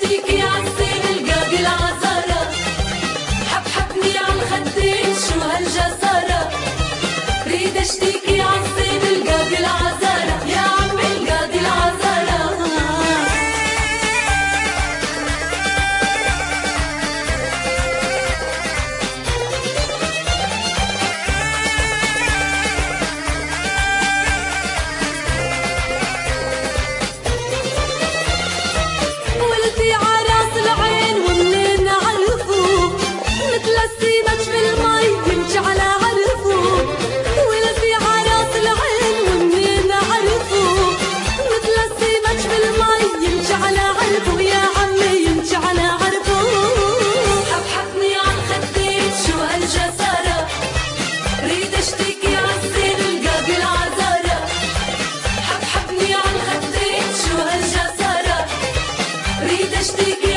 اشتكي عالزين القاضي العذارى، حبحبني عالخدين شو هالجسارة، ريد اشتكي عالزين القاضي العذارى، يا عمي القاضي العذارى. ولدي عراس العين ومنين عرفوه، مثل السمك في المي يمشي على عرفوه. ولدي عراس العين ومنين عرفوه، مثل السمك في المي يمشي على عرفوه، يا عمي يمشي على عرفوه. حبحبني عالخدين شو هالجسارة، ريد اشتكي عالزين القاضي العذارى، حبحبني عالخدين شو هالجسارة، ريد اشتكي